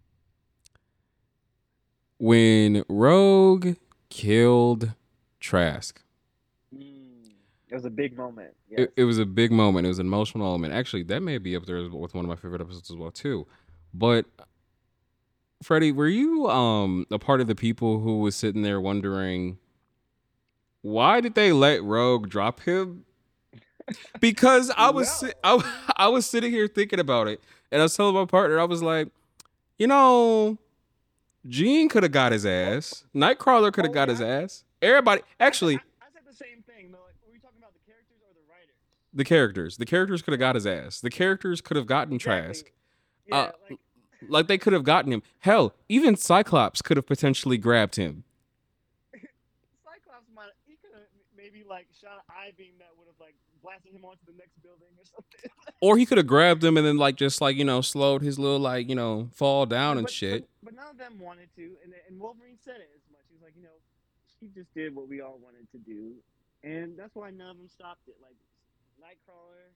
When Rogue killed Trask. It was a big moment. Yes. It was a big moment. It was an emotional element. Actually, that may be up there with one of my favorite episodes as well too. But Freddie, were you a part of the people who was sitting there wondering why did they let Rogue drop him? Because Well, I was sitting here thinking about it, and I was telling my partner, I was like, you know, Gene could have got his ass. Nightcrawler could have oh got yeah, his ass. Everybody, I said actually, I said the same thing. Though, like, were we talking about the characters or the writers? the characters could have got his ass. The characters could have gotten Exactly. Trask. Uh, Yeah. like they could have gotten him. Hell, even Cyclops could have potentially grabbed him. Cyclops might he could have maybe like shot an eye beam that would have like blasted him onto the next building or something. Or he could have grabbed him and then like just like, slowed his little like, fall down but, and but but shit. but none of them wanted to, and Wolverine said it as much. He's like, she just did what we all wanted to do, and that's why none of them stopped it. Like Nightcrawler,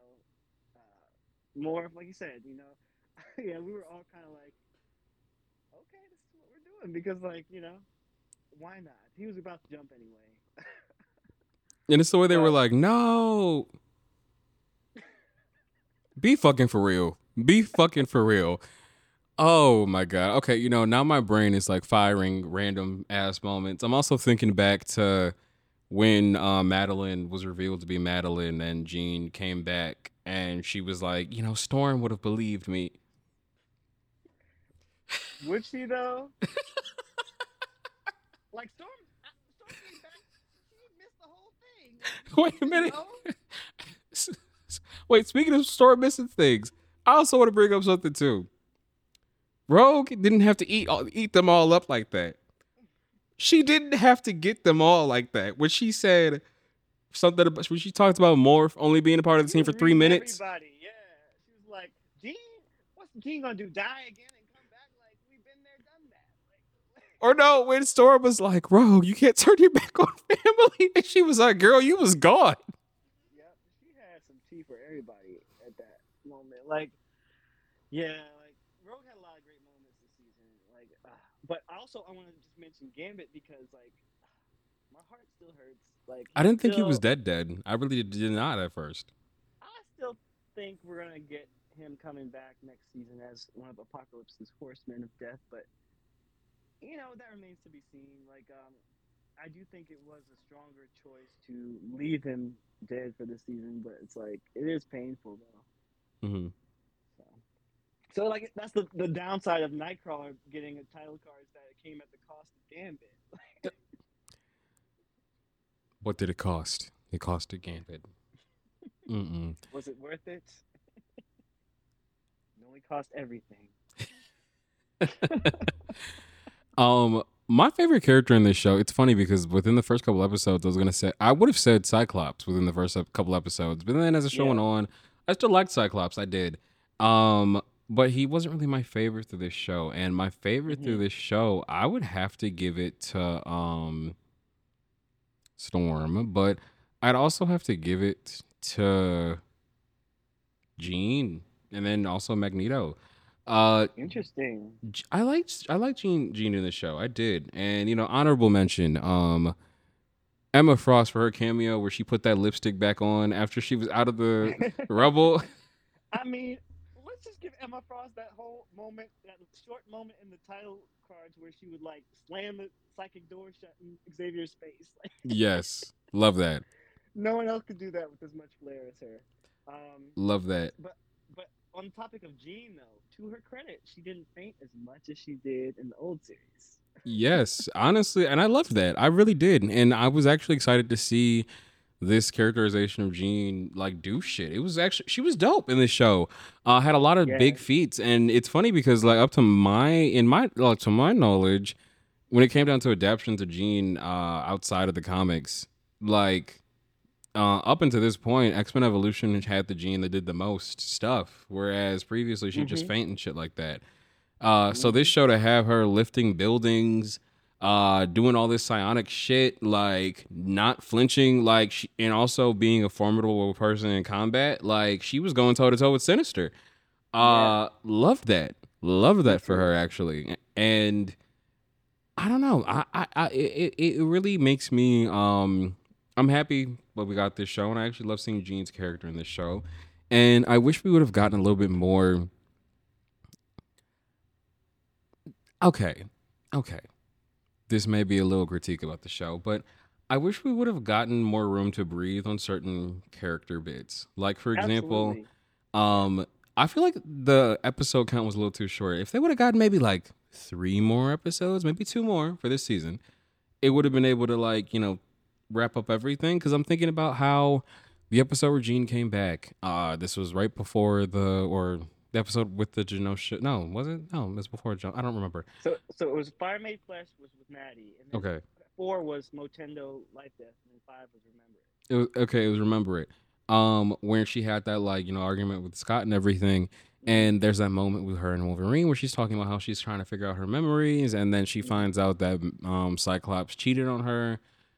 more like you said, yeah, we were all kind of like, okay, this is what we're doing because why not? He was about to jump anyway. And it's the way they were But like, no, be fucking for real. Be fucking for real. Oh my god. Okay, now my brain is like firing random ass moments. I'm also thinking back to when Madeline was revealed to be Madeline and Jean came back and she was like, Storm would have believed me. would she though? Like Storm came back. She missed the whole thing. Wait a She didn't minute. know. Wait, speaking of Storm missing things, I also want to bring up something too. Rogue didn't have to eat them all up like that. She didn't have to get them all like that. When she said something about, when she talked about Morph only being a part of the She team was for 3 minutes, everybody. Yeah, she was like, Gene, what's Gene gonna do? Die again and come back? Like we've been there, done that. or no, when Storm was like, Rogue, you can't turn your back on family, and she was like, girl, you was gone. Yep, she had some tea for everybody at that moment. Like, yeah, like Rogue had a lot of great moments this season. But also I want to just mention Gambit because my heart still hurts. Like I he's didn't think he was still, dead. I really did not at first. I still think we're gonna get him coming back next season as one of Apocalypse's horsemen of death. But that remains to be seen. I do think it was a stronger choice to leave him dead for the season, but it's like it is painful though. Hmm. So, so like that's the downside of Nightcrawler getting a title card is that it came at the cost of Gambit. What did it cost? It cost a Gambit. Mm-mm. Was it worth it? It only cost everything. My favorite character in this show, it's funny because within the first couple episodes, I would have said Cyclops within the first couple episodes. But then as the show went Yeah. on, I still liked Cyclops. I did. Um, but he wasn't really my favorite through this show. And my favorite through Hmm. this show, I would have to give it to Storm, but I'd also have to give it to Jean and then also Magneto. Uh, Interesting. I liked Jean in the show. I did, and honorable mention. Emma Frost for her cameo where she put that lipstick back on after she was out of the rubble. I mean, let's just give Emma Frost that whole moment, that short moment in the title cards where she would like slam the psychic door shut in Xavier's face. Like, Yes, love that. no one else could do that with as much flair as her. Um, Love that. but but on the topic of Jean, though, to her credit, she didn't faint as much as she did in the old series. Yes, honestly, and I loved that. I really did, and I was actually excited to see this characterization of Jean like do shit. It was actually she was dope in this show. Had a lot of Yeah. big feats, and it's funny because like up to my in my like to my knowledge, when it came down to adaptations of Jean outside of the comics, like up until this point, X Men Evolution had the Jean that did the most stuff, whereas previously she just Hmm. faint and shit like that. So this Hmm. show to have her lifting buildings, doing all this psionic shit, like not flinching, like and also being a formidable person in combat, like she was going toe to toe with Sinister. Yeah. Loved Me that for too. her actually, and I don't know, it really makes me I'm happy that we got this show, and I actually love seeing Jean's character in this show, and I wish we would have gotten a little bit more. Okay, okay, this may be a little critique about the show, but I wish we would have gotten more room to breathe on certain character bits. Like for example, Absolutely. um, I feel like the episode count was a little too short. If they would have gotten maybe like three more episodes, maybe two more for this season, it would have been able to like wrap up everything. Because I'm thinking about how the episode where Gene came back. This was right before the episode with the Genosha. No, was it? No, it was before John. I don't remember. So it was Fire Made Flesh was with Maddie, and then Okay. 4 was Motendo Life Death, and then 5 was Remember It. It was okay. It was remember it. Where she had that like argument with Scott and everything, Hmm. and there's that moment with her and Wolverine where she's talking about how she's trying to figure out her memories, and then she Hmm. finds out that Cyclops cheated on her,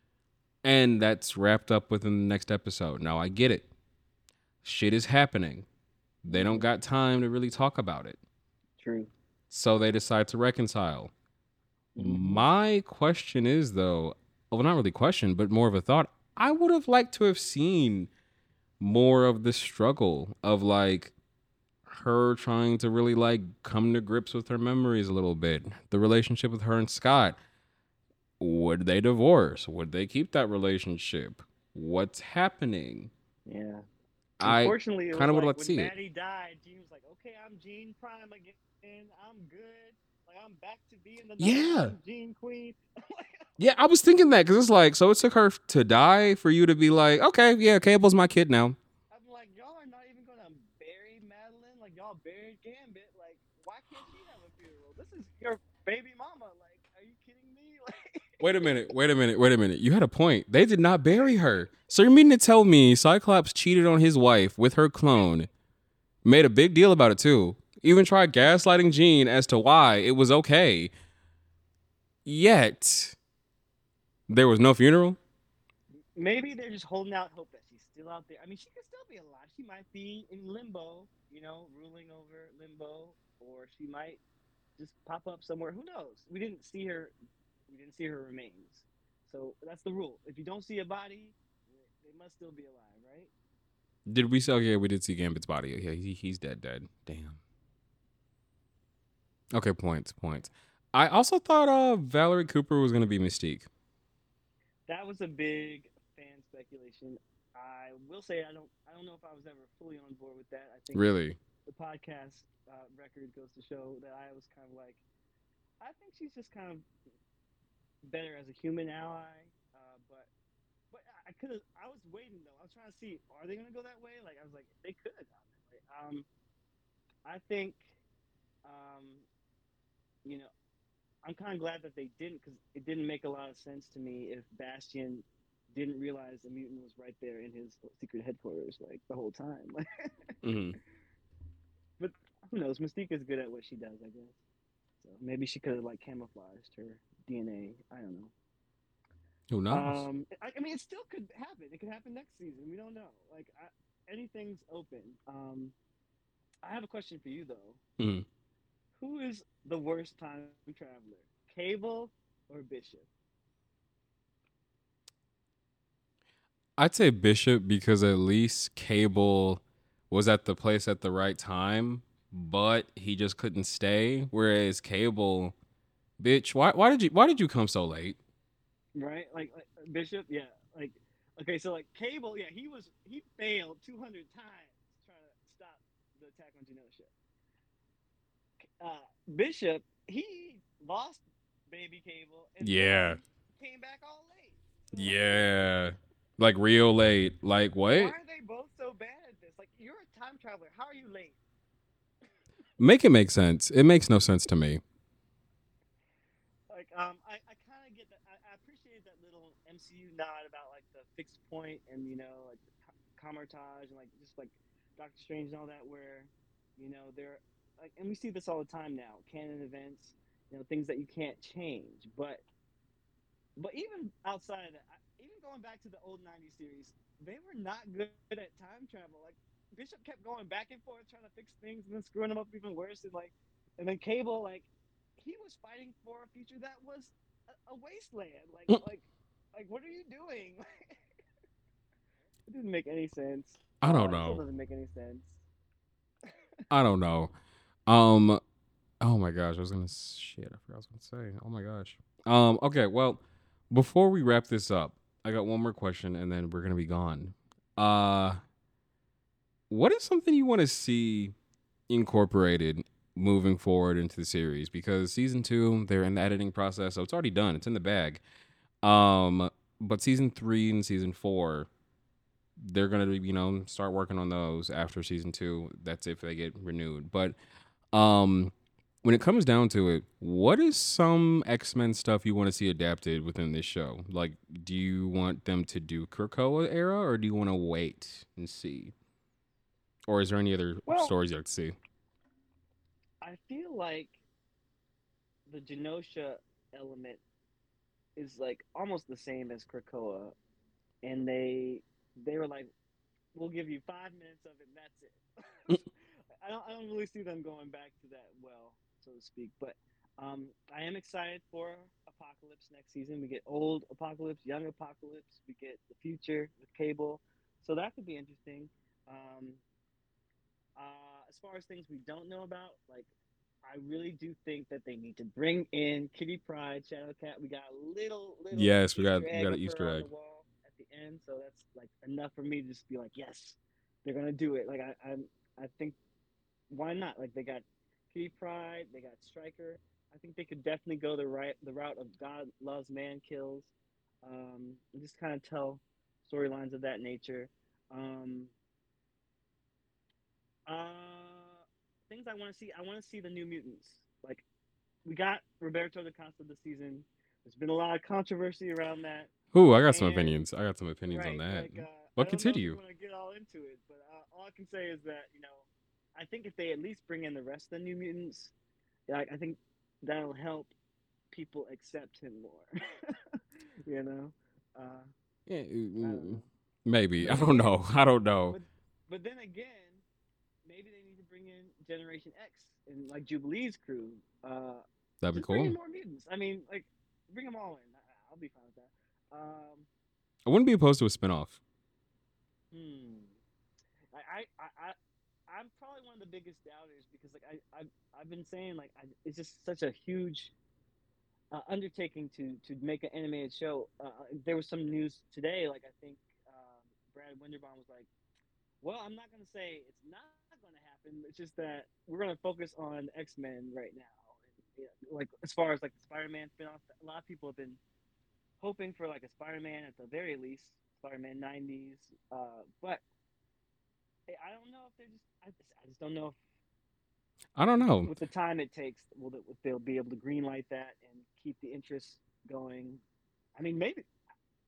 and that's wrapped up within the next episode. Now I get it. Shit is happening. They don't Hmm. got time to really talk about it, True. so they decide to reconcile. Hmm. My question is though, well, not really question, but more of a thought. I would have liked to have seen more of the struggle of like her trying to really like come to grips with her memories a little bit. The relationship with her and Scott. Would they divorce? Would they keep that relationship? What's happening? Yeah. I Unfortunately, it kind was of would like like to when see it. Maddie died, Gene was like, "Okay, I'm Gene Prime again. I'm good. Like I'm back to being the number Yeah. one Gene Queen." Yeah, I was thinking that because it's like, so it took her to die for you to be like, okay, yeah, Cable's my kid now. I'm like, y'all are not even gonna bury Madeline. Like y'all buried Gambit. Like, why can't she have a funeral? This is your baby mama. Like, are you kidding me? Like, Wait a minute. You had a point. They did not bury her. So you're meaning to tell me Cyclops cheated on his wife with her clone, made a big deal about it too, even tried gaslighting Jean as to why it was okay, yet there was no funeral? maybe they're just holding out hope that she's still out there. I mean, she could still be alive. She might be in limbo, ruling over limbo, or she might just pop up somewhere. Who knows? We didn't see her. We didn't see her remains. So that's the rule. If you don't see a body, they must still be alive, right? Did we say, oh, yeah, we did see Gambit's body. Yeah, he's dead. Damn. Okay, points. I also thought Valerie Cooper was going to be Mystique. That was a big fan speculation. I will say I don't know if I was ever fully on board with that. I think Really? the podcast record goes to show that I was kind of like, I think she's just kind of better as a human ally. But I could have. I was waiting though. I was trying to see, are they gonna go that way? Like I was like, they could have gone that way. I think, um, you know, I'm kind of glad that they didn't because it didn't make a lot of sense to me if Bastion didn't realize a mutant was right there in his secret headquarters like the whole time. Hmm. But who knows? Mystique is good at what she does, I guess. So maybe she could have like camouflaged her DNA. I don't know. Who knows? I mean, it still could happen. It could happen next season. We don't know. Anything's open. I have a question for you though. Hmm. Who is the worst time traveler, Cable or Bishop? I'd say Bishop because at least Cable was at the place at the right time, but he just couldn't stay. Whereas Cable, bitch, why did you come so late? Right? Bishop, yeah. Okay, so like Cable, yeah, he failed 200 times trying to stop the attack on Genosha. Bishop, he lost baby Cable and Yeah, then came back all late. So yeah, like real late. Like why what? are they both so bad at this? Like, you're a time traveler. How are you late? Make it make sense. It makes no sense to me. I kind of get that. I appreciate that little MCU nod about like the fixed point and like the Comertage and like just like Doctor Strange and all that, where they're like, and we see this all the time now, canon events, things that you can't change. But even outside of that, even going back to the old '90s series, they were not good at time travel. Like Bishop kept going back and forth trying to fix things and then screwing them up even worse. And then Cable, like he was fighting for a future that was a wasteland. Like what are you doing? It didn't make any sense. I don't It still know. doesn't make any sense. I don't know. Um. Oh my gosh, I was gonna shit. I forgot what I was gonna say. Oh my gosh. Okay. Well, before we wrap this up, I got one more question, and then we're gonna be gone. Uh, what is something you want to see incorporated moving forward into the series? Because season two, they're in the editing process, so it's already done. It's in the bag. But season three and season four, they're gonna start working on those after season two. That's if they get renewed. But um, when it comes down to it, what is some X-Men stuff you want to see adapted within this show? Like, do you want them to do Krakoa era, or do you want to wait and see? Or is there any other Well, stories you like to see? I feel like the Genosha element is like almost the same as Krakoa, and they were like, we'll give you 5 minutes of it, and that's it. I don't really see them going back to that well, so to speak. But I am excited for Apocalypse next season. We get old Apocalypse, young Apocalypse. We get the future with Cable, so that could be interesting. Um, as far as things we don't know about, like I really do think that they need to bring in Kitty Pryde, Shadowcat. We got a little Yes, Easter we egg got an of her Easter on the egg. wall at the end, so that's like enough for me to just be like, yes, they're gonna do it. I think why not? Like they got Kitty Pryde, they got Stryker. I think they could definitely go the route of God loves, man kills. And just kind of tell storylines of that nature. Um, uh, Things I want to see. I want to see the New Mutants. Like we got Roberto da Costa this season. There's been a lot of controversy around that, Ooh, I got some and opinions. I got some opinions on right, that. I But don't know if you continue. want to get all into it, but all I can say is that I think if they at least bring in the rest of the New Mutants, I think that'll help people accept him more. you know, uh, Yeah, I don't know. maybe. But I then don't again, know. I don't know. but but then again, maybe they need to bring in Generation X and like Jubilee's crew. That'd be Just bring in cool. more mutants. I mean, like bring them all in. I'll be fine with that. I wouldn't be opposed to a spinoff. Hmm. I'm probably one of the biggest doubters because like I've been saying like it's just such a huge undertaking to make an animated show. There was some news today, like I think Brad Winderbaum was like, "Well, I'm not going to say it's not going to happen. It's just that we're going to focus on X Men right now." And, like as far as like the Spider-Man spinoff, a lot of people have been hoping for like a Spider-Man at the very least, Spider-Man '90s. But I don't know if they're just. I just don't know if I don't know. with the time it takes, they'll be able to greenlight that and keep the interest going. I mean, maybe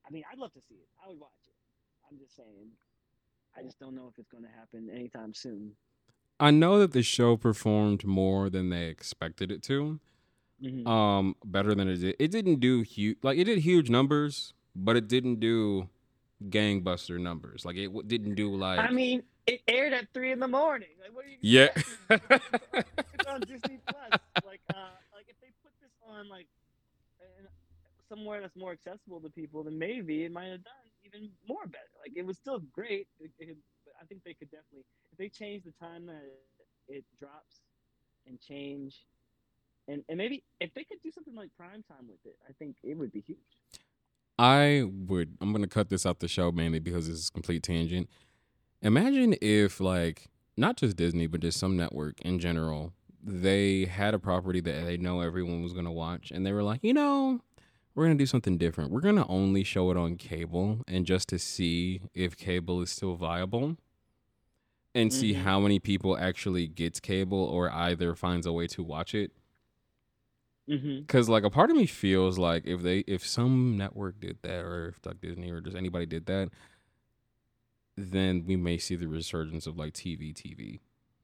I mean, I'd love to see it. I would watch it. I'm just saying. I just don't know if it's going to happen anytime soon. I know that the show performed more than they expected it to. Mm-hmm. Better than it did. It didn't do huge, like it did huge numbers, but it didn't do gangbuster numbers. Like didn't do I like mean, it aired at 3 in the morning. Like, what do you yeah. expect? It's on Disney Plus. Like if they put this on like somewhere that's more accessible to people, then maybe it might have done even more better. Like it was still great. But I think they could definitely, if they change the time that it drops and change, and maybe if they could do something like prime time with it, I think it would be huge. I'm gonna cut this out the show mainly because it's a complete tangent. Imagine if like not just Disney, but just some network in general, they had a property that they know everyone was gonna watch, and they were like, we're gonna do something different. We're gonna only show it on cable, and just to see if cable is still viable, and see Mm-hmm. how many people actually gets cable or either finds a way to watch it. Mm-hmm. Because like a part of me feels like if some network did that, or if like Disney or just anybody did that, then we may see the resurgence of like TV.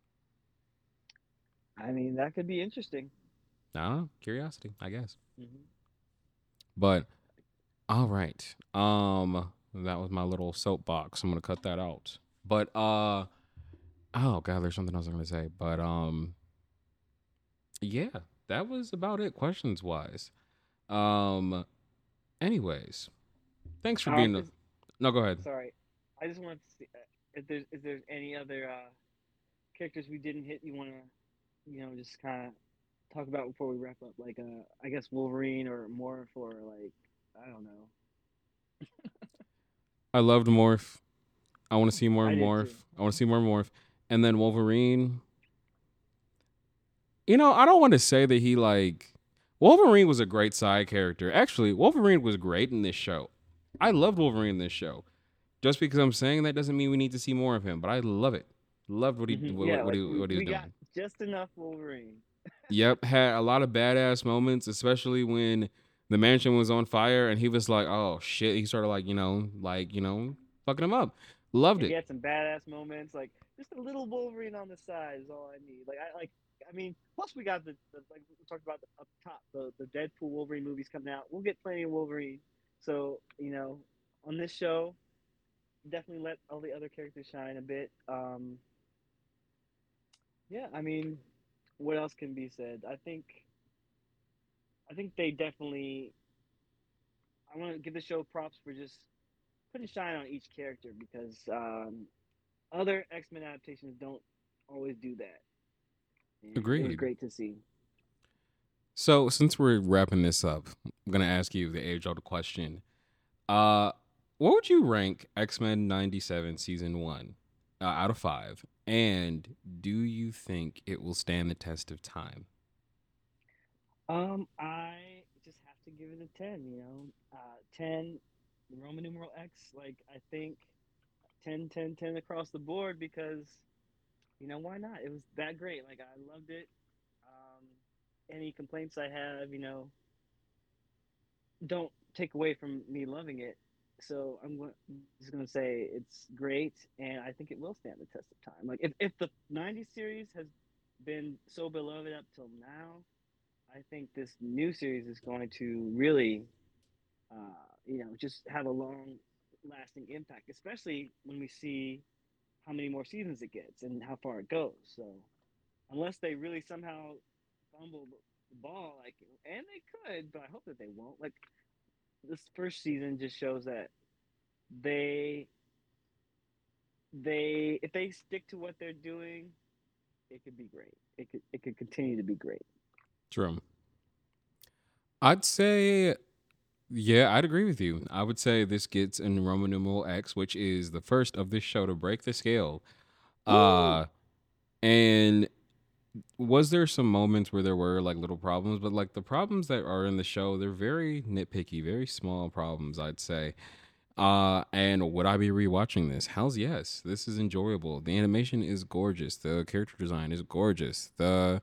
I mean, that could be interesting. Curiosity, I guess. Mm-hmm. But all right, that was my little soapbox. I'm gonna cut that out. But oh god, there's something else I'm gonna say. But yeah, that was about it. Questions wise. Um, anyways, thanks for being. Is, No, go ahead. sorry, I just wanted to see if there's any other characters we didn't hit. You want to, just kind of talk about before we wrap up? Like, I guess Wolverine or more for like, I don't know. I loved Morph. I want to see more I did too. Morph. I want to see more Morph. And then Wolverine. I don't want to say that he like Wolverine was a great side character. Actually, Wolverine was great in this show. I loved Wolverine in this show. Just because I'm saying that doesn't mean we need to see more of him, but I love it. Loved what he Yeah, what like he what he was we got doing. just enough Wolverine. Yep, had a lot of badass moments, especially when the mansion was on fire and he was like, "Oh shit!" He started fucking him up. Loved Yeah, he it. had some badass moments. Like just a little Wolverine on the side is all I need. I mean, plus we got the like we talked about up top the Deadpool Wolverine movies coming out. We'll get plenty of Wolverine. So on this show, definitely let all the other characters shine a bit. Yeah, I mean, what else can be said? I think they definitely. I want to give the show props for just putting shine on each character because other X Men adaptations don't always do that, and it was Agreed. great to see. So since we're wrapping this up, I'm gonna ask you the age-old question. Uh, what would you rank X-Men '97 season one out of five? And do you think it will stand the test of time? I just have to give it a 10. 10 Roman numeral X. Like I think 10, 10, 10 across the board because why not? It was that great. Like I loved it. Um, any complaints I have, don't take away from me loving it. So just going to say it's great, and I think it will stand the test of time. Like if the '90s series has been so beloved up till now, I think this new series is going to really, just have a long lasting impact, especially when we see how many more seasons it gets and how far it goes. So unless they really somehow fumble the ball, like, and they could, but I hope that they won't. Like this first season just shows that they if they stick to what they're doing, it could be great. It could continue to be great. True. I'd say, yeah, I'd agree with you. I would say this gets in Roman numeral X, which is the first of this show to break the scale. Woo! Uh, and was there some moments where there were like little problems, but like the problems that are in the show, they're very nitpicky, very small problems, I'd say. And would I be rewatching this? Hell's yes. This is enjoyable. The animation is gorgeous. The character design is gorgeous. The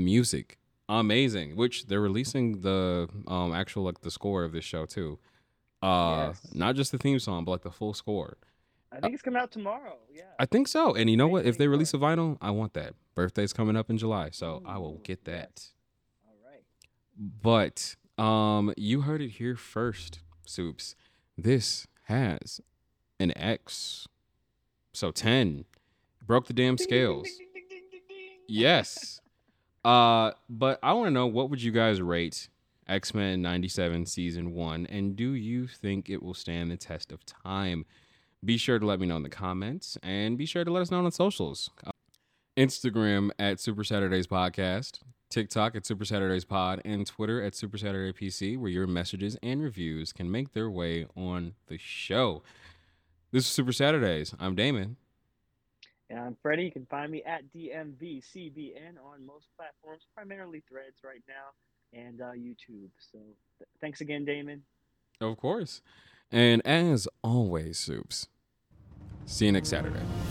music amazing. Which they're releasing the actual like the score of this show too. Yes. Not just the theme song, but like the full score. I Uh, think it's coming out tomorrow. Yeah. I think so. And you know May what? If they release 24th. a vinyl, I want that. Birthday's coming up in July, so I will Ooh, get that. yes. All right. But you heard it here first, Soups. This has an X. So 10 broke the damn Ding, ding, ding, ding, scales. ding, ding, ding, ding, ding. Yes. But I want to know, what would you guys rate X-Men 97 season 1, and do you think it will stand the test of time? Be sure to let me know in the comments, and be sure to let us know on the socials. Instagram at Super Saturdays Podcast, TikTok at Super Saturdays Pod, and Twitter at Super Saturday PC, where your messages and reviews can make their way on the show. This is Super Saturdays. I'm Damon. And I'm Freddie. You can find me at DMVCBN on most platforms, primarily Threads right now, and YouTube. So thanks again, Damon. Of course. And as always, Soups, see you next Saturday.